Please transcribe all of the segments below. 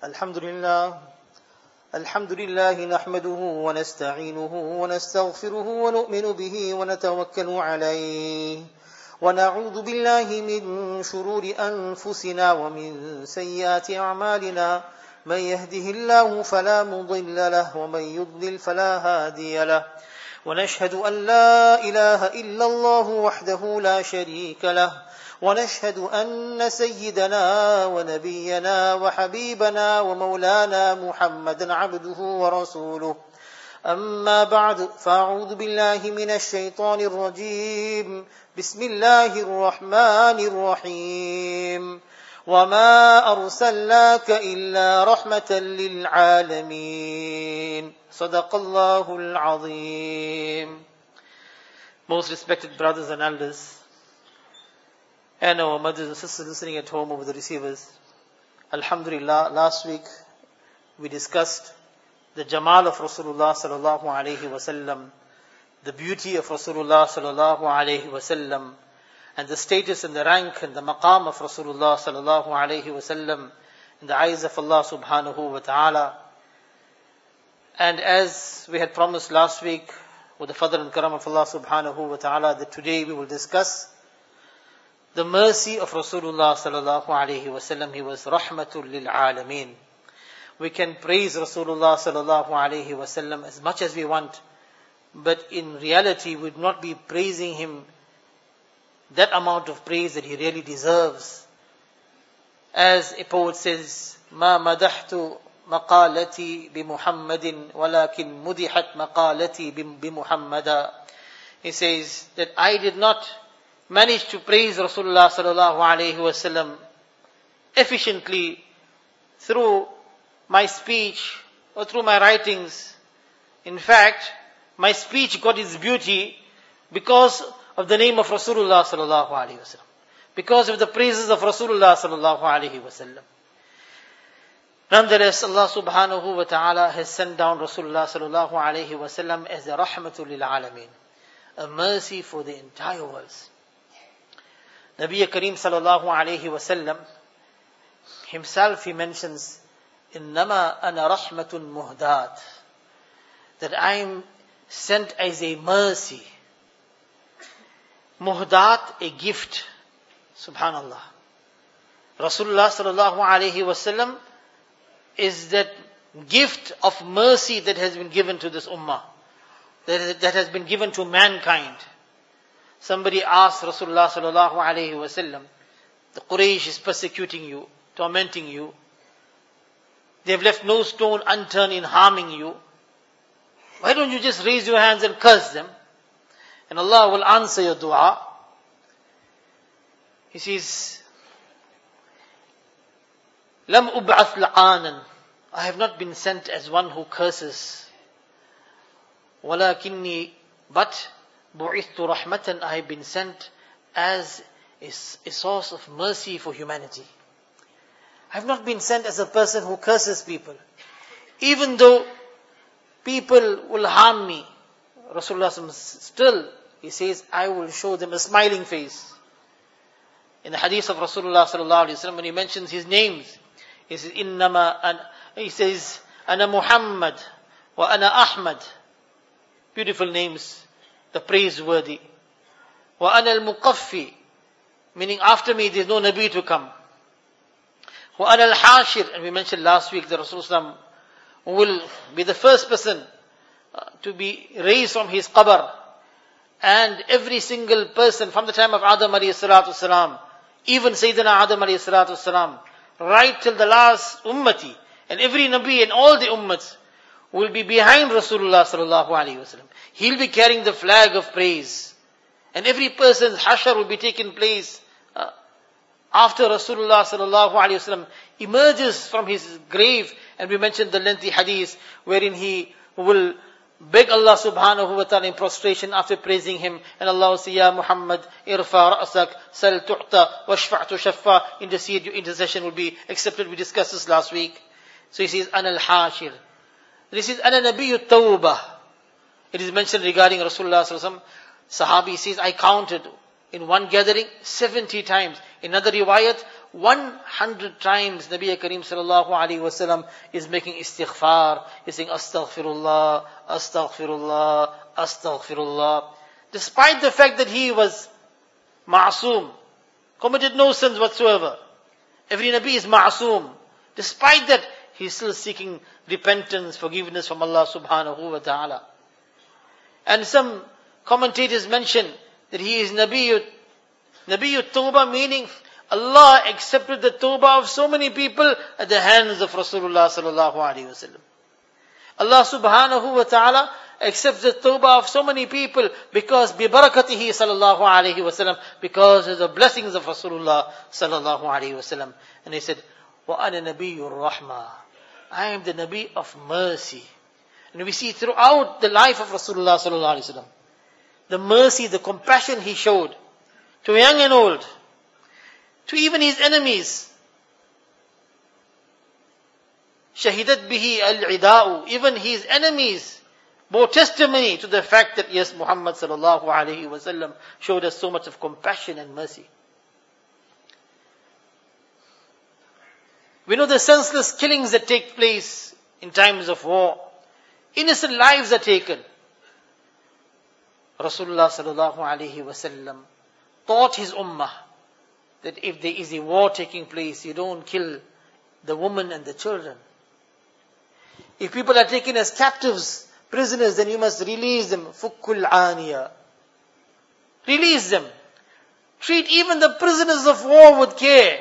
الحمد لله نحمده ونستعينه ونستغفره ونؤمن به ونتوكل عليه ونعوذ بالله من شرور أنفسنا ومن سيئات أعمالنا من يهده الله فلا مضل له ومن يضلل فلا هادي له ونشهد أن لا إله إلا الله وحده لا شريك له ونشهد أن سيدنا ونبينا وحبيبنا ومولانا محمدا عبده ورسوله أما بعد فأعوذ بالله من الشيطان الرجيم بسم الله الرحمن الرحيم وما أرسلناك إلا رحمة للعالمين صدق الله العظيم. Most respected brothers and elders, and our mothers and sisters listening at home over the receivers, Alhamdulillah, last week we discussed the Jamal of Rasulullah sallallahu alaihi wasallam, the beauty of Rasulullah sallallahu alaihi wasallam, and the status and the rank and the maqam of Rasulullah sallallahu alaihi wasallam in the eyes of Allah subhanahu wa ta'ala. And as we had promised last week with the fadl and karam of Allah subhanahu wa ta'ala, that today we will discuss the mercy of Rasulullah sallallahu alaihi wasallam. He was rahmatul lil alameen. We can praise Rasulullah sallallahu alaihi wasallam as much as we want, but in reality we would not be praising him that amount of praise that he really deserves. As a poet says, ما مدحت مقالتي بمحمد ولكن مدحت مقالتي بمحمد. He says that I did not managed to praise Rasulullah sallallahu alaihi wasallam efficiently through my speech or through my writings. In fact, my speech got its beauty because of the name of Rasulullah sallallahu alaihi wasallam, because of the praises of Rasulullah sallallahu alaihi wasallam. Nonetheless, Allah subhanahu wa ta'ala has sent down Rasulullah sallallahu alaihi wasallam as a rahmatul lil alameen, a mercy for the entire world. Nabi Kareem sallallahu alayhi wasallam himself, he mentions, إِنَّمَا أَنَا رَحْمَةٌ مُهْدَاتٌ, that I am sent as a mercy. Muhdat, a gift. Subhanallah. Rasulullah sallallahu alayhi wasallam is that gift of mercy that has been given to this ummah, that has been given to mankind. Somebody asked Rasulullah sallallahu alayhi wasallam, the Quraysh is persecuting you, tormenting you. They have left no stone unturned in harming you. Why don't you just raise your hands and curse them? And Allah will answer your dua. He says, Lam ub'ath la'anan, I have not been sent as one who curses. Walakinni, but bu'ithtu rahmatan, I have been sent as a source of mercy for humanity. I have not been sent as a person who curses people. Even though people will harm me, Rasulullah still, he says, I will show them a smiling face. In the hadith of Rasulullah sallallahu alaihi wasallam, when he mentions his names, he says, he says, Ana Muhammad wa Ana Ahmad. Beautiful names, the praiseworthy. Wa ana al-muqaffi, meaning after me there is no Nabi to come. Wa ana al-hashir, and we mentioned last week that Rasulullah will be the first person to be raised from his qabr. And every single person from the time of Adam alayhi salatu salam, even Sayyidina Adam alayhi salatu salam, right till the last ummati, and every Nabi and all the ummats will be behind Rasulullah sallallahu alayhi wasallam. He'll be carrying the flag of praise. And every person's hashar will be taking place after Rasulullah sallallahu alayhi wasallam emerges from his grave. And we mentioned the lengthy hadith wherein he will beg Allah subhanahu wa ta'ala in prostration after praising him. And Allah will say, Ya Muhammad, irfa ra'asak, sal tu'ta, washfa'tu shaffa. Intercede, your intercession will be accepted. We discussed this last week. So he says, Ana al-hashir. This is Ana Nabiyyu Tawbah. It is mentioned regarding Rasulullah sallallahu alaihi wasallam. Sahabi says, I counted in one gathering 70 times. In another riwayat, 100 times Nabi Kareem sallallahu alaihi wasallam is making istighfar. He's saying astaghfirullah, astaghfirullah, astaghfirullah. Despite the fact that he was ma'soom, committed no sins whatsoever. Every Nabi is ma'soom. Despite that, he's still seeking repentance, forgiveness from Allah subhanahu wa ta'ala. And some commentators mention that he is Nabiyyut Tawbah, meaning Allah accepted the Tawbah of so many people at the hands of Rasulullah sallallahu alaihi wasallam. Allah subhanahu wa ta'ala accepts the Tawbah of so many people because bibarakatihi sallallahu alaihi wasallam, because of the blessings of Rasulullah sallallahu alaihi wasallam. And he said, وَأَنَا نَبِيُّ الرَّحْمَةِ, I am the Nabi of mercy. And we see throughout the life of Rasulullah sallallahu alaihi wasallam, the mercy, the compassion he showed to young and old, to even his enemies. Shahidat bihi al-ida'u, even his enemies bore testimony to the fact that yes, Muhammad sallallahu alaihi wasallam showed us so much of compassion and mercy. We know the senseless killings that take place in times of war. Innocent lives are taken. Rasulullah sallallahu alaihi wasallam taught his ummah that if there is a war taking place, you don't kill the women and the children. If people are taken as captives, prisoners, then you must release them. Fukkul aniya. Release them. Treat even the prisoners of war with care.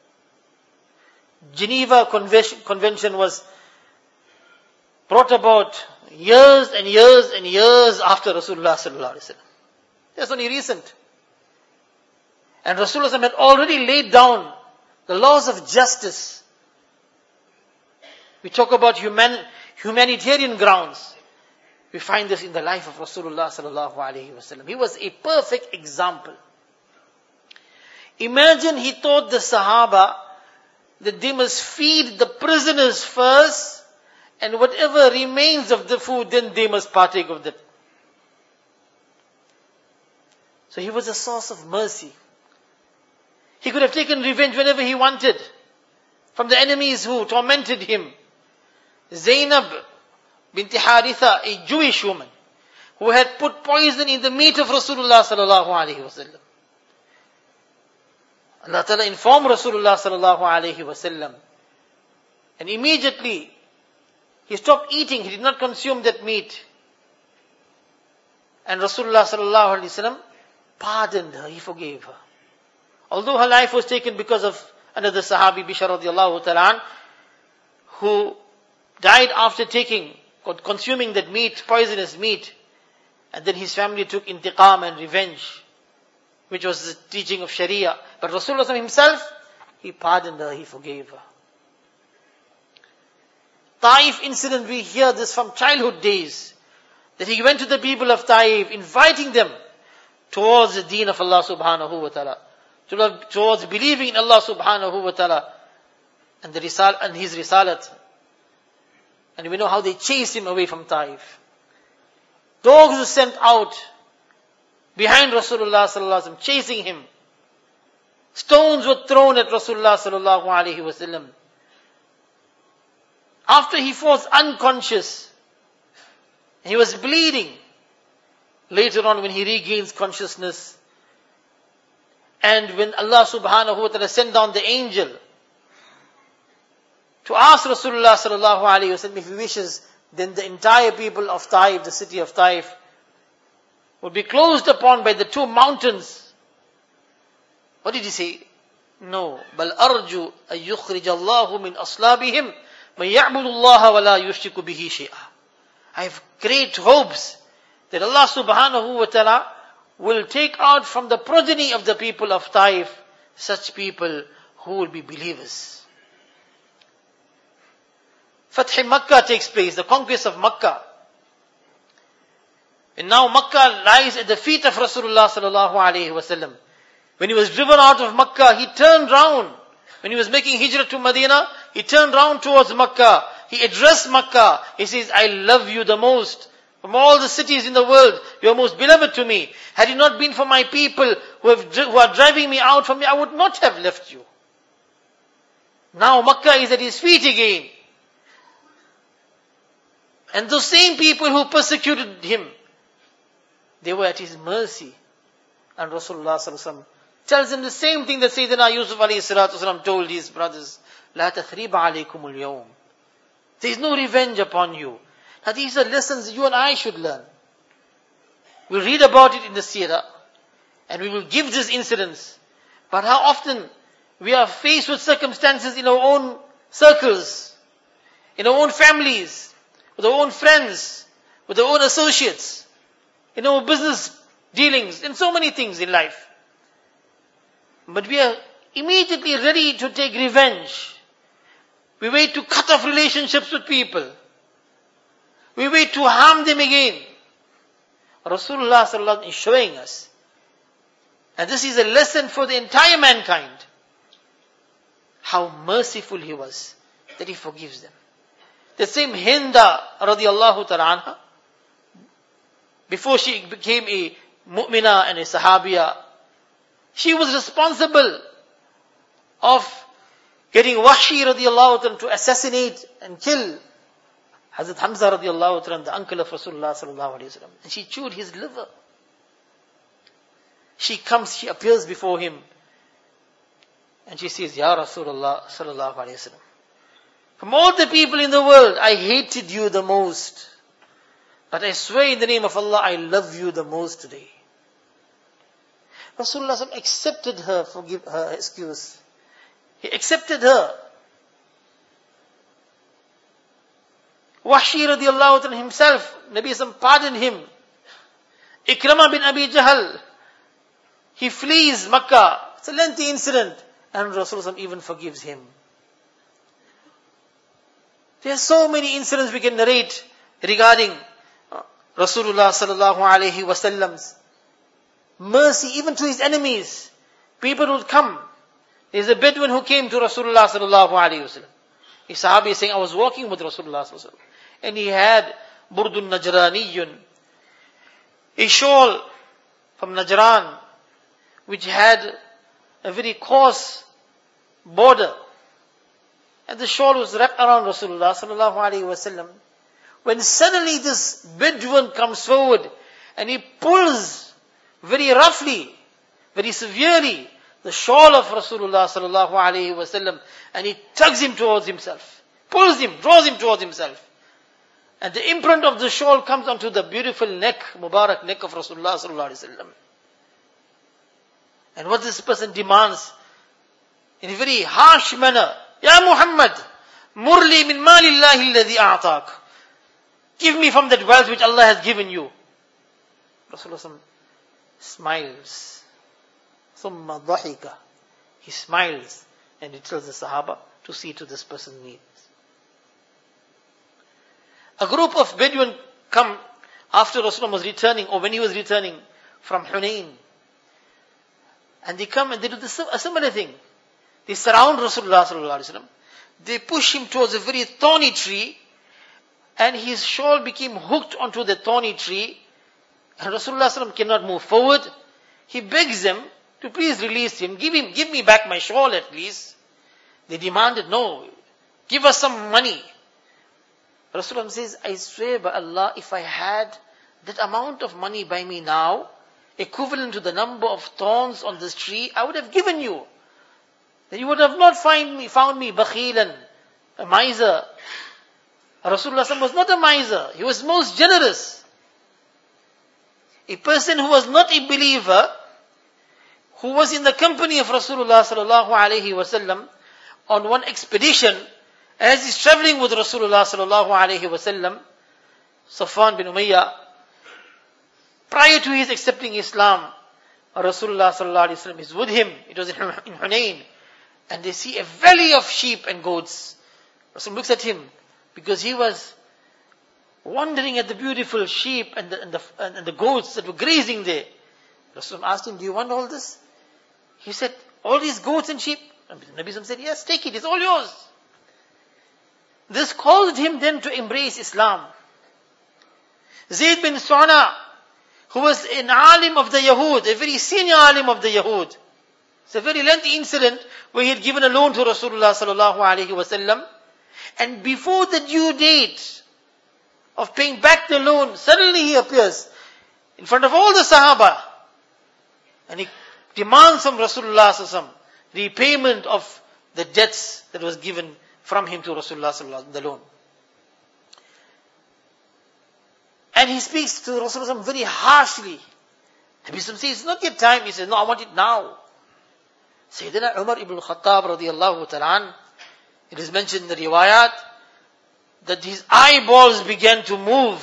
Geneva Convention was brought about years and years and years after Rasulullah sallallahu alaihi wasallam. That's only recent. And Rasulullah had already laid down the laws of justice. We talk about humanitarian grounds. We find this in the life of Rasulullah sallallahu alaihi wasallam. He was a perfect example. Imagine he taught the Sahaba that they must feed the prisoners first, and whatever remains of the food, then they must partake of that. So he was a source of mercy. He could have taken revenge whenever he wanted from the enemies who tormented him. Zainab binti Haritha, a Jewish woman, who had put poison in the meat of Rasulullah sallallahu alaihi wasallam. Allah Ta'ala informed Rasulullah sallallahu alaihi wasallam, and immediately he stopped eating. He did not consume that meat. And Rasulullah sallallahu alaihi wasallam pardoned her. He forgave her. Although her life was taken because of another Sahabi, Bishr radiallahu ta'ala, who died after consuming that meat, poisonous meat, and then his family took intiqam and revenge, which was the teaching of Sharia. But Rasulullah himself, he pardoned her, he forgave her. Taif incident, we hear this from childhood days, that he went to the people of Taif, inviting them towards the deen of Allah subhanahu wa ta'ala, towards believing in Allah subhanahu wa ta'ala and his risalat. And we know how they chased him away from Taif. Dogs were sent out behind Rasulullah sallallahu alaihi wasallam, chasing him. Stones were thrown at Rasulullah sallallahu alaihi wasallam. After he falls unconscious, he was bleeding. Later on, when he regains consciousness, and when Allah subhanahu wa ta'ala sent down the angel to ask Rasulullah sallallahu alaihi wasallam if he wishes, then the entire people of Taif, the city of Taif, would be closed upon by the two mountains. What did he say? No. بَلْ أَرْجُوا أَن يُخْرِجَ اللَّهُ مِنْ أَصْلَابِهِمْ مَنْ يَعْبُدُ اللَّهَ وَلَا يُشْرِكُ بِهِ شَيْئًا. I have great hopes that Allah subhanahu wa ta'ala will take out from the progeny of the people of Taif such people who will be believers. Fath Makkah takes place, the conquest of Makkah. And now Makkah lies at the feet of Rasulullah sallallahu alaihi wasallam. When he was driven out of Makkah, he turned round. When he was making hijrah to Medina, he turned round towards Makkah. He addressed Makkah. He says, I love you the most. From all the cities in the world, you are most beloved to me. Had it not been for my people who are driving me out from me, I would not have left you. Now Makkah is at his feet again. And those same people who persecuted him, they were at his mercy. And Rasulullah sallallahu alaihi wasallam tells him the same thing that Sayyidina Yusuf alayhi salatu wasallam told his brothers. La tathriba alaykum al-yawm. There is no revenge upon you. Now these are lessons you and I should learn. We'll read about it in the seerah. And we will give these incidents. But how often we are faced with circumstances in our own circles, in our own families, with our own friends, with our own associates, in our business dealings, in so many things in life. But we are immediately ready to take revenge. We wait to cut off relationships with people. We wait to harm them again. Rasulullah sallallahu alaihi wasallam is showing us. And this is a lesson for the entire mankind. How merciful he was, that he forgives them. The same Hinda radiallahu ta'ala anha, before she became a mu'mina and a sahabiya, she was responsible of getting Wahshi radiallahu ta'ala to assassinate and kill Hazrat Hamza radiallahu ta'ala, the uncle of Rasulullah sallallahu alayhi wa sallam. And she chewed his liver. She comes, she appears before him. And she says, Ya Rasulullah sallallahu alayhi wa sallam, from all the people in the world, I hated you the most. But I swear in the name of Allah, I love you the most today. Rasulullah sallallahu accepted her excuse. He accepted her. Wahshi radiallahu anhu himself, Nabi sallallahu pardoned him. Ikramah bin Abi Jahl, he flees Makkah. It's a lengthy incident. And Rasulullah even forgives him. There are so many incidents we can narrate regarding Rasulullah sallallahu alaihi wasallam's mercy even to his enemies. People would come. There's a Bedouin who came to Rasulullah sallallahu alaihi wasallam. A Sahabi is saying, I was walking with Rasulullah sallallahu alaihi wasallam, and he had Burdun Najraniyun, a shawl from Najran, which had a very coarse border. And the shawl was wrapped around Rasulullah sallallahu alaihi wasallam. When suddenly this Bedouin comes forward and he pulls very roughly, very severely, the shawl of Rasulullah sallallahu alaihi wasallam, and he tugs him towards himself, pulls him, draws him towards himself. And the imprint of the shawl comes onto the beautiful neck, Mubarak neck of Rasulullah sallallahu alaihi wasallam. And what this person demands in a very harsh manner, Ya Muhammad, murli min malillahi alladhi a'tak. Give me from that wealth which Allah has given you. Rasulullah smiles. Thumma dhahika. He smiles and he tells the Sahaba to see to this person's needs. A group of Bedouin come after Rasulullah was returning, or when he was returning from Hunain. And they come and they do a similar thing. They surround Rasulullah sallallahu alaihi wasallam. They push him towards a very thorny tree, and his shawl became hooked onto the thorny tree. And Rasulullah sallallahu alaihi wasallam cannot move forward. He begs them to please release him. Give me back my shawl at least. They demanded, no, give us some money. Rasulullah says, I swear by Allah, if I had that amount of money by me now, equivalent to the number of thorns on this tree, I would have given you. Then you would have not found me bakhilan, a miser. Rasulullah was not a miser. He was most generous. A person who was not a believer, who was in the company of Rasulullah sallallahu alaihi wasallam on one expedition, as he's traveling with Rasulullah sallallahu alaihi wasallam, Safwan bin Umayyah, prior to his accepting Islam, Rasulullah sallallahu alaihi wasallam is with him. It was in Hunain, and they see a valley of sheep and goats. Rasul looks at him because he was wondering at the beautiful sheep and the goats that were grazing there. Rasul asked him, do you want all this? He said, all these goats and sheep? Nabi said, yes, take it, it's all yours. This caused him then to embrace Islam. Zayd bin Su'ana, who was an alim of the Yahud, a very senior alim of the Yahud, It's a very lengthy incident where he had given a loan to Rasulullah sallallahu alaihi wasallam, and before the due date of paying back the loan, suddenly he appears in front of all the Sahaba, and he demands from Rasulullah sallallahu alaihi wasallam repayment of the debts that was given from him to Rasulullah sallallahu alaihi wasallam, the loan. And he speaks to Rasulullah very harshly. Nabi says, it's not yet time. He says, no, I want it now. Sayyidina Umar ibn Khattab radiyallahu ta'ala, it is mentioned in the riwayat that his eyeballs began to move,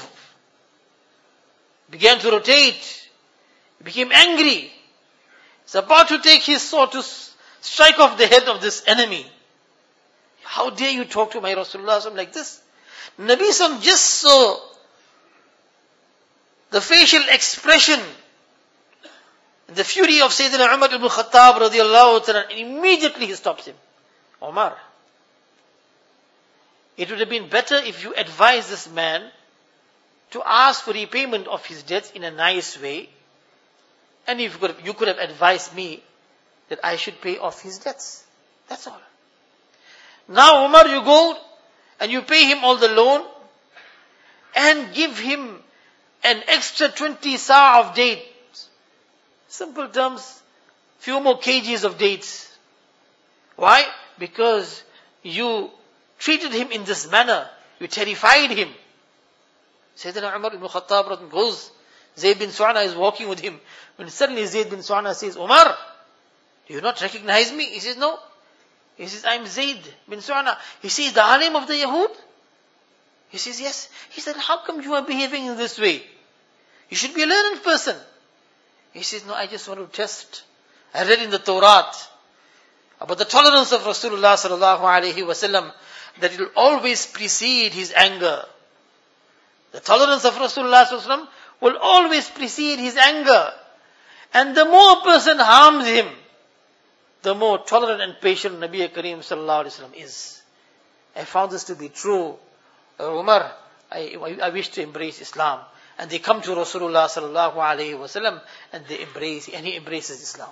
began to rotate. He became angry. He's about to take his sword to strike off the head of this enemy. How dare you talk to my Rasulullah like this? Nabi Sallam just saw the facial expression, the fury of Sayyidina Umar ibn Khattab radiallahu ta'ala, and immediately he stops him. Umar, it would have been better if you advised this man to ask for repayment of his debts in a nice way, and if you could have advised me that I should pay off his debts. That's all. Now Umar, you go and you pay him all the loan and give him an extra 20 sa' of dates. Simple terms, few more kgs of dates. Why? Because you treated him in this manner. You terrified him. Sayyidina Umar ibn Khattab goes. Zayd bin Su'ana is walking with him. When suddenly Zayd bin Su'ana says, Umar, do you not recognize me? He says, no. He says, I'm Zayd bin Su'ana. He says, the alim of the Yahud? He says, yes. He said, how come you are behaving in this way? You should be a learned person. He says, no, I just want to test. I read in the Torah about the tolerance of Rasulullah sallallahu alaihi wasallam, that it will always precede his anger. The tolerance of Rasulullah sallallahu alaihi wasallam will always precede his anger. And the more a person harms him, the more tolerant and patient Nabi Kareem sallallahu alaihi wasallam is. I found this to be true. Umar, I wish to embrace Islam. And they come to Rasulullah sallallahu alaihi wasallam and he embraces Islam.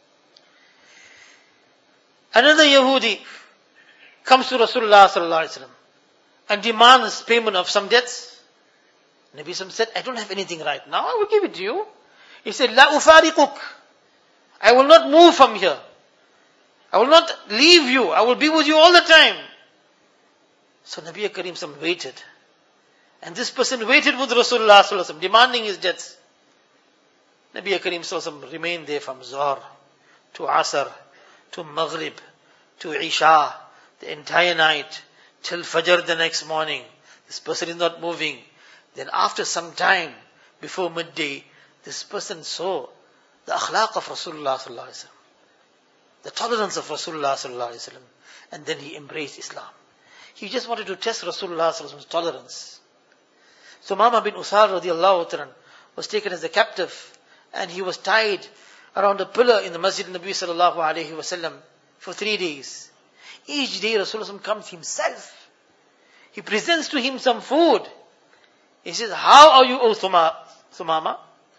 Another Yahudi comes to Rasulullah sallallahu alaihi wasallam and demands payment of some debts. Nabi Sallam said, I don't have anything right now, I will give it to you. He said, La ufariquk. I will not move from here. I will not leave you. I will be with you all the time. So Nabi Kareem Sallam waited. And this person waited with Rasulullah sallallahu alaihi wasallam, demanding his debts. Nabi Kareem sallallahu alaihi wasallam remained there from Zuhr to Asr to Maghrib to Isha, the entire night till Fajr the next morning. This person is not moving. Then after some time, before midday, this person saw the akhlaq of Rasulullah sallallahu alaihi wasallam, the tolerance of Rasulullah sallallahu alaihi wasallam, and then he embraced Islam. He just wanted to test Rasulullah sallallahu alaihi wasallam's tolerance. So Sumama bin Usal radiallahu ta'ala was taken as a captive, and he was tied around a pillar in the Masjid Nabi sallallahu alaihi wasallam for 3 days. Each day Rasulullah comes himself. He presents to him some food. He says, how are you, O Sumama?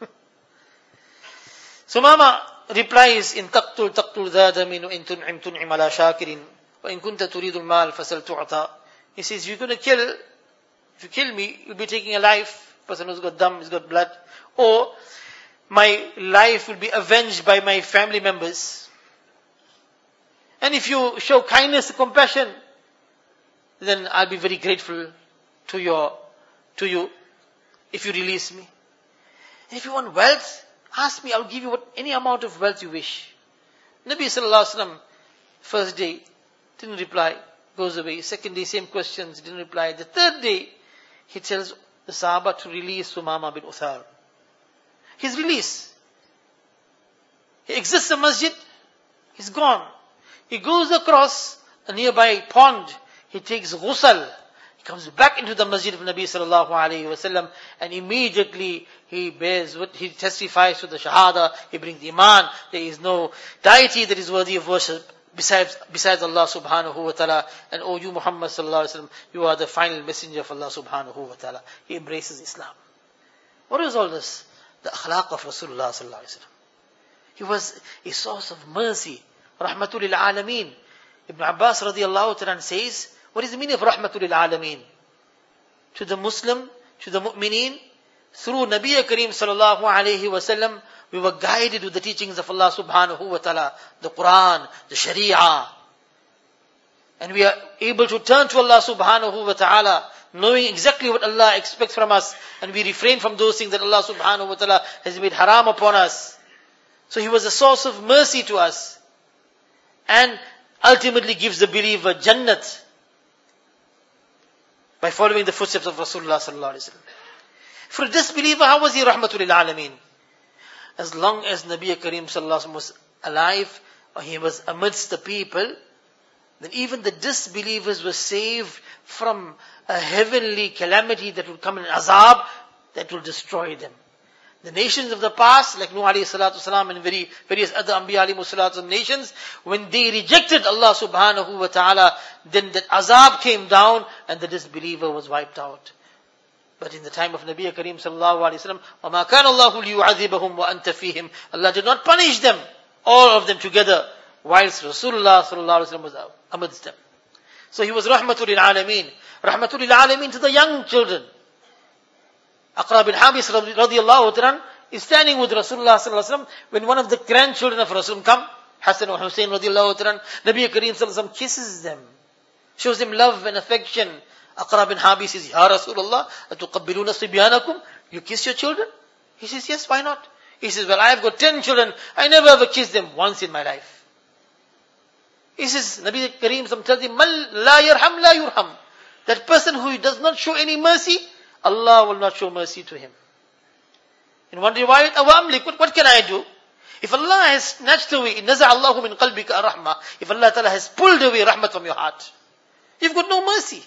Sumama replies, in taqtul dhada minu in tun'im ala shakirin wa in kunta turidul mal fasal tu'ata. He says, you're going to kill, if you kill me, you'll be taking a life, person who's got dam, who's got blood, or my life will be avenged by my family members. And if you show kindness and compassion, then I'll be very grateful to you if you release me. And if you want wealth, ask me, I'll give you any amount of wealth you wish. Nabi sallallahu alaihi wasallam, first day, didn't reply, goes away. Second day, same questions, didn't reply. The third day, he tells the Sahaba to release Sumama bin Uthal. His release. He exits the masjid, he's gone. He goes across a nearby pond, he takes ghusl, he comes back into the masjid of Nabi sallallahu alayhi wasallam, and immediately he testifies to the shahada, he brings iman, there is no deity that is worthy of worship besides Allah subhanahu wa ta'ala, and O you Muhammad sallallahu alayhi wasallam, you are the final messenger of Allah subhanahu wa ta'ala. He embraces Islam. What is all this? The akhlaq of Rasulullah sallallahu alayhi wasallam. He was a source of mercy. Rahmatul lil Alameen. Ibn Abbas radiallahu ta'ala says, what is the meaning of Rahmatul lil Alameen? To the Muslim, to the Mu'mineen, through Nabi Kareem sallallahu alayhi wa sallam, we were guided with the teachings of Allah subhanahu wa ta'ala, the Quran, the Sharia. And we are able to turn to Allah subhanahu wa ta'ala, knowing exactly what Allah expects from us, and we refrain from those things that Allah subhanahu wa ta'ala has made haram upon us. So He was a source of mercy to us, and ultimately gives the believer Jannat by following the footsteps of Rasulullah sallallahu alaihi wasallam. For a disbeliever, how was he Rahmatul lil Alameen? As long as Nabi Kareem sallallahu alaihi wasallam was alive, or he was amidst the people, then even the disbelievers were saved from a heavenly calamity that would come in azab that will destroy them. The nations of the past, like Nuh alayhi salatu salam and various other Anbiya alayhi salatu nations, when they rejected Allah subhanahu wa ta'ala, then that azab came down and the disbeliever was wiped out. But in the time of Nabi Kareem sallallahu alayhi wa sallam, وَمَا كَانَ اللَّهُ لِيُعَذِّبَهُمْ وَأَنْتَ فِيهِمْ, Allah did not punish them, all of them together, whilst Rasulullah sallallahu alayhi wa sallam was amidst them. So he was Rahmatul lil Alameen. Rahmatul lil Alameen to the young children. Aqra bin Habis radiallahu ta'ala is standing with Rasulullah sallallahu alayhi wa sallam when one of the grandchildren of Rasulullah come, Hassan or Hussein radiallahu ta'ala, Nabi Kareem sallallahu alayhi wa sallam kisses them, shows them love and affection. Aqra bin Habis says, Ya Rasulullah, atuqabbiluna sibyanakum? You kiss your children? He says, yes, why not? He says, well, I have got 10 children, I never ever kissed them once in my life. He says, Nabi Kareem tells him, Man la yarham la yurham. That person who does not show any mercy, Allah will not show mercy to him. In one riwayat, what can I do? If Allah has snatched away, naza Allahu min qalbika rahmah, if Allah Ta'ala has pulled away rahmat from your heart, you've got no mercy.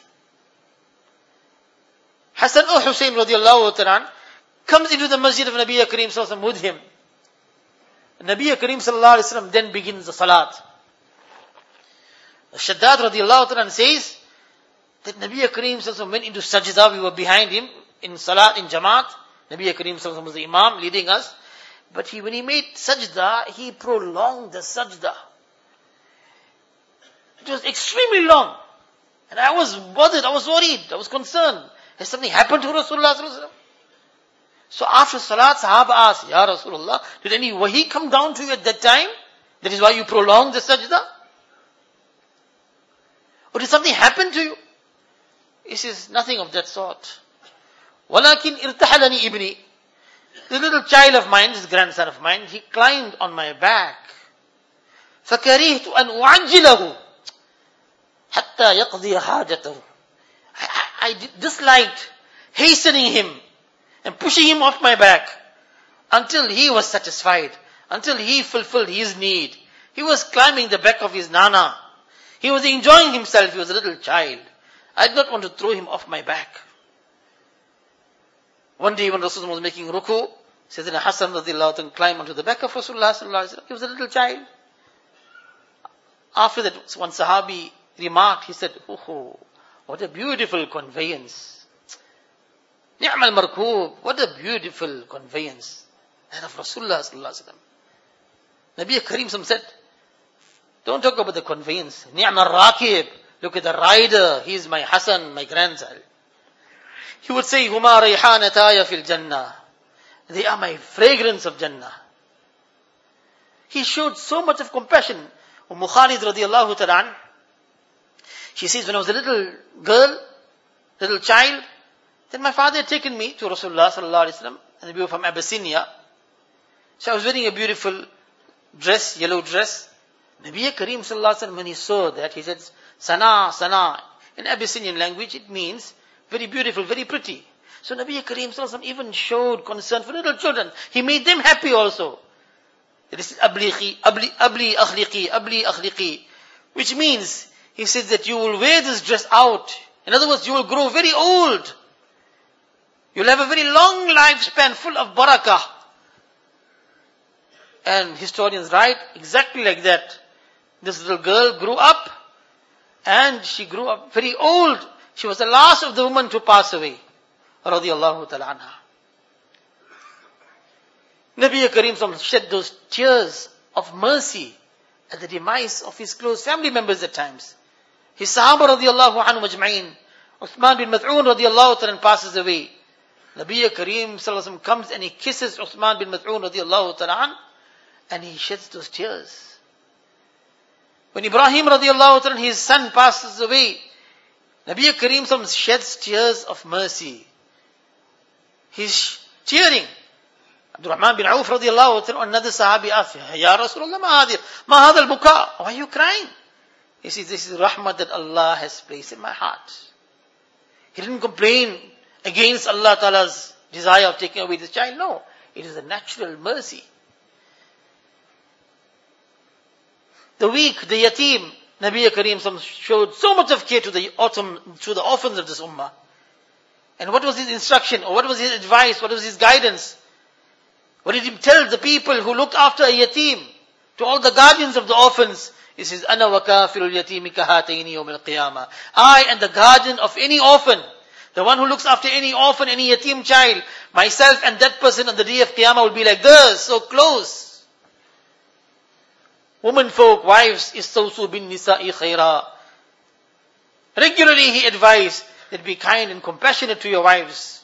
Hassan or Hussein radiallahu ta'ala comes into the masjid of Nabi Kareem sallallahu alaihi wasallam with him. Nabi Kareem sallallahu alaihi wasallam then begins the salat. Shaddad radiallahu ta'ala says that Nabi Kareem sallallahu alaihi wasallam went into sajda, we were behind him in salat, in jamaat. Nabi Kareem sallallahu alaihi wasallam was the imam leading us. But when he made sajda, he prolonged the sajda. It was extremely long. And I was bothered, I was worried, I was concerned. Has something happened to Rasulullah sallallahu alaihi wasallam? So after salat, Sahaba asked, Ya Rasulullah, did any wahi come down to you at that time? That is why you prolonged the sajda? Or did something happen to you? He says, nothing of that sort. وَلَكِنْ إِرْتَحَلَنِي ibni. The little child of mine, this grandson of mine, he climbed on my back. فَكَرِهْتُ أَنْ أُعَجِّلَهُ حَتَّى يَقْضِيَ حَاجَتَهُ. I disliked hastening him and pushing him off my back until he was satisfied, until he fulfilled his need. He was climbing the back of his nana. He was enjoying himself. He was a little child. I did not want to throw him off my back. One day when Rasulullah was making ruku, Sayyidina Hassan radiallahu anhu climbed onto the back of Rasulullah sallallahu alaihi wasallam. He was a little child. After that, one Sahabi remarked, he said, oh, what a beautiful conveyance. Ni'mal markoob, what a beautiful conveyance. That of Rasulullah sallallahu alaihi wasallam. Nabi Kareem said, don't talk about the conveyance. Ni'mal rakib, look at the rider, he is my Hassan, my grandchild. He would say, Huma rayhanataya fil jannah. They are my fragrance of Jannah. He showed so much of compassion. Khalid radiallahu ta'ala, she says, when I was a little girl, little child, then my father had taken me to Rasulullah sallallahu alaihi wasallam, and we were from Abyssinia. So I was wearing a beautiful dress, yellow dress. Nabi Kareem sallallahu alaihi wasallam, when he saw that, he said, Sana, Sana. In Abyssinian language, it means very beautiful, very pretty. So Nabi Kareem sallallahu alaihi wasallam even showed concern for little children. He made them happy also. This is abli akhliqi, which means, he says that you will wear this dress out. In other words, you will grow very old. You'll have a very long lifespan full of barakah. And historians write exactly like that. This little girl grew up, and she grew up very old. She was the last of the women to pass away. Radiyallahu ta'ala anha. Nabi Kareem Sallallahu shed those tears of mercy at the demise of his close family members at times. His Sahaba radiallahu anhu majma'in, Uthman bin Mas'ud radiallahu ta'ala passes away. Nabi Kareem Sallallahu comes and he kisses Uthman bin Mas'ud radiallahu ta'ala and he sheds those tears. When Ibrahim radiallahu ta'ala, his son, passes away, Nabi Kareem Sallallahu sheds tears of mercy. He's tearing. Abdurrahman bin Auf radiallahu ta'ala, another Sahabi asked, Ya Rasulullah, ma hadha al-buka? Why are you crying? He says, this is rahmah that Allah has placed in my heart. He didn't complain against Allah Ta'ala's desire of taking away this child. No, it is a natural mercy. The weak, the yatim, Nabi Kareem showed so much of care to the orphans of this ummah. And what was his instruction, or what was his advice, what was his guidance? What did he tell the people who looked after a yatim, to all the guardians of the orphans? He says, Ana wa kafirul yatimi kahataini yawm al-qiyamah. I and the guardian of any orphan, the one who looks after any orphan, any yatim child, myself and that person on the day of Qiyamah will be like this, so close. Women folk, wives, istawsu bin nisa'i khaira. Regularly he advised that be kind and compassionate to your wives.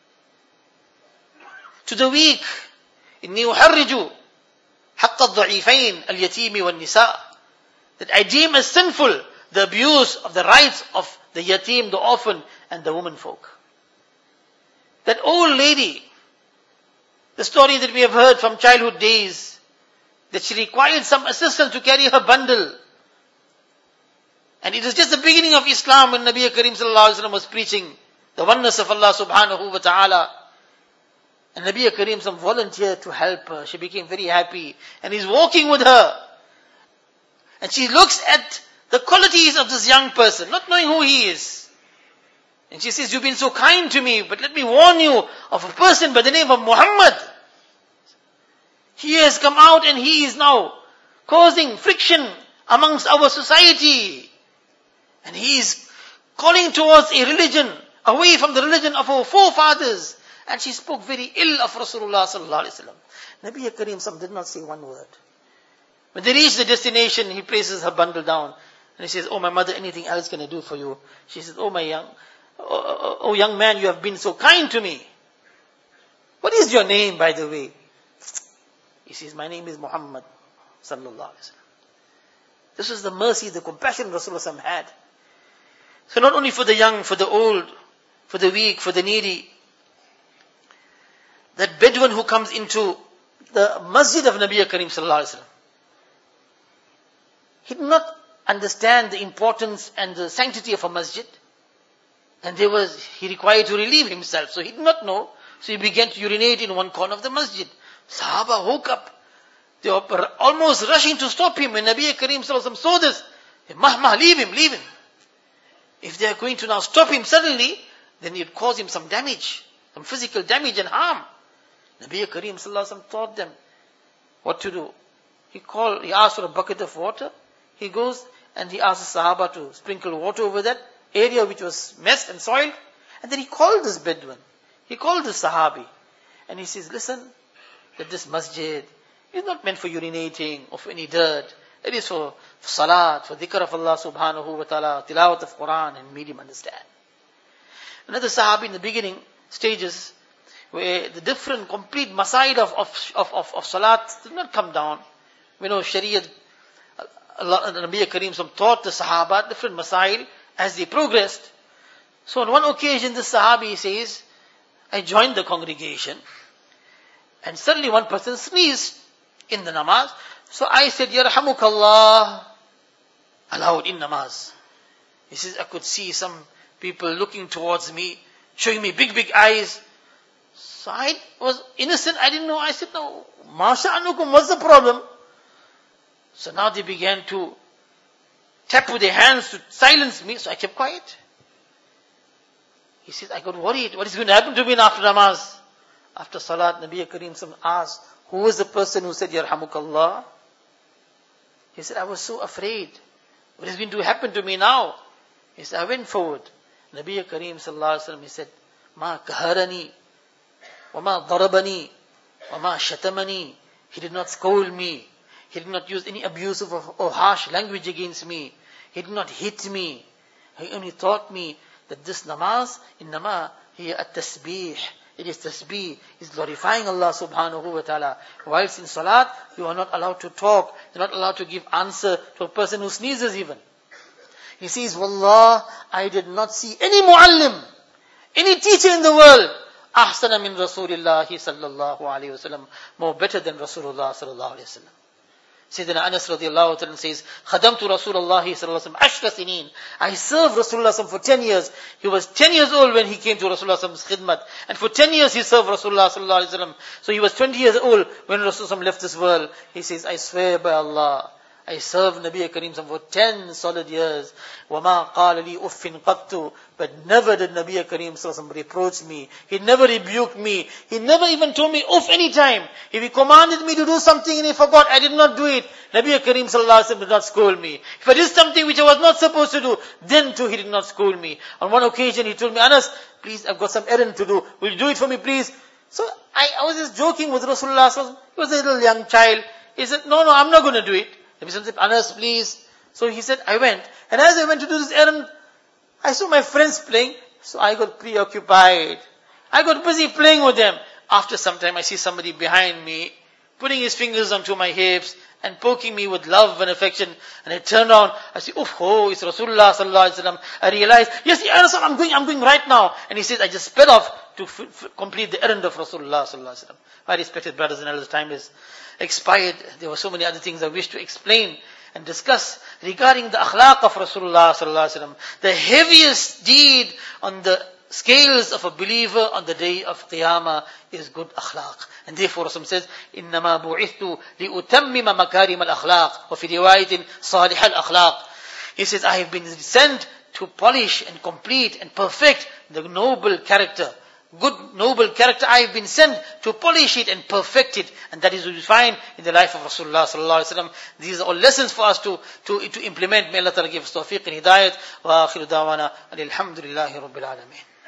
To the weak, inni uharriju haqqa ad-da'ifain al-yatimi wal-nisa'. That I deem as sinful the abuse of the rights of the yatim, the orphan, and the woman folk. That old lady, the story that we have heard from childhood days, that she required some assistance to carry her bundle. And it was just the beginning of Islam when Nabi Kareem Sallallahu Alaihi Wasallam was preaching the oneness of Allah Subhanahu Wa Ta'ala. And Nabi Kareem volunteered to help her. She became very happy. And he's walking with her. And she looks at the qualities of this young person, not knowing who he is. And she says, you've been so kind to me, but let me warn you of a person by the name of Muhammad. He has come out and he is now causing friction amongst our society. And he is calling towards a religion, away from the religion of our forefathers. And she spoke very ill of Rasulullah Sallallahu Alaihi Wasallam. Nabi Kareem did not say one word. When they reach the destination, he places her bundle down. And he says, oh my mother, anything else can I do for you? She says, oh young man, you have been so kind to me. What is your name, by the way? He says, my name is Muhammad Sallallahu Alaihi Wasallam. This is the mercy, the compassion Rasulullah had. So not only for the young, for the old, for the weak, for the needy. That Bedouin who comes into the masjid of Nabi Kareem Sallallahu Alaihi Wasallam, he did not understand the importance and the sanctity of a masjid. And he required to relieve himself. So he did not know. So he began to urinate in one corner of the masjid. Sahaba woke up. They were almost rushing to stop him. When Nabi Kareem saw this, leave him. If they are going to now stop him suddenly, then it would cause him some damage, some physical damage and harm. Nabi Kareem taught them what to do. He asked for a bucket of water. He goes and he asks the Sahaba to sprinkle water over that area which was messed and soiled. And then he called this Bedouin. He called this Sahabi. And he says, listen, that this masjid is not meant for urinating or for any dirt. It is for salat, for dhikr of Allah subhanahu wa ta'ala, tilawat of Quran, and made him understand. Another Sahabi in the beginning stages, where the different complete masail of salat did not come down. We know Shariah, Nabi Kareem taught the Sahaba different masail as they progressed. So on one occasion, this Sahabi says, I joined the congregation, and suddenly one person sneezed in the namaz. So I said, Yarhamukallah, aloud in namaz. He says, I could see some people looking towards me, showing me big eyes. So I was innocent, I didn't know. I said, no, Masha'anukum, what's the problem? So now they began to tap with their hands to silence me, so I kept quiet. He says, I got worried, what is going to happen to me after namaz? After salat, Nabi Kareem asked, who was the person who said, Yarhamukallah? He said, I was so afraid. What is going to happen to me now? He said, I went forward. Nabi Kareem Sallallahu Alaihi Wasallam, he said, Ma kaharani, wa ma darabani, وَمَا شَتَمَنِي. He did not scold me. He did not use any abusive or harsh language against me. He did not hit me. He only taught me that this namaz, innama hiya at-tasbih. It is tasbih. It's glorifying Allah subhanahu wa ta'ala. Whilst in salat, you are not allowed to talk. You're not allowed to give answer to a person who sneezes even. He says, Wallah, I did not see any muallim, any teacher in the world, ahsana min Rasulillahi sallallahu alayhi wasallam, more better than Rasulullah sallallahu alayhi wasallam. Sayyidina Anas radiallahu ta'ala says, Khadamtu Rasulullah sallallahu alayhi wasallam ashra sinin. I served Rasulullah for 10 years. He was 10 years old when he came to Rasulullah's khidmat. And for 10 years he served Rasulullah sallallahu alayhi wasallam. So he was 20 years old when Rasulullah left this world. He says, I swear by Allah, I served Nabi Kareem for 10 solid years. وَمَا قَالَ لِي أُفٍّ قَطُّ. But never did Nabi Kareem reproach me. He never rebuked me. He never even told me off any time. If he commanded me to do something and he forgot, I did not do it. Nabi Kareem did not scold me. If I did something which I was not supposed to do, then too he did not scold me. On one occasion he told me, Anas, please, I've got some errand to do. Will you do it for me, please? So I was just joking with Rasulullah. He was a little young child. He said, no, I'm not going to do it. Nabi said, Anas, please. So he said, I went. And as I went to do this errand, I saw my friends playing. So I got preoccupied. I got busy playing with them. After some time, I see somebody behind me, putting his fingers onto my hips and poking me with love and affection. And I turned around. I see, it's Rasulullah sallallahu alaihi wasallam. I realized, yes, Anas, I'm going right now. And he says, I just sped off to complete the errand of Rasulullah sallallahu alaihi wasallam. My respected brothers and elders, time is expired. There were so many other things I wish to explain and discuss regarding the akhlaq of Rasulullah sallallahu alaihi wasallam. The heaviest deed on the scales of a believer on the day of Qiyamah is good akhlaq. And therefore Rasul says, إِنَّمَا بُعِثْتُ لِأُتَمِّمَ مَكَارِمَ الْأَخْلَاقِ وَفِي رِوَايَةٍ صَالِحَ الْأَخْلَاقِ. He says, I have been sent to polish and complete and perfect the noble character. Good, noble character, I have been sent to polish it and perfect it. And that is what we find in the life of Rasulullah sallallahu alaihi wasallam. These are all lessons for us to implement. May Allah ta'ala give us tawfiq and hidayat. Wa akhiru dawana alhamdulillahi rabbil alameen.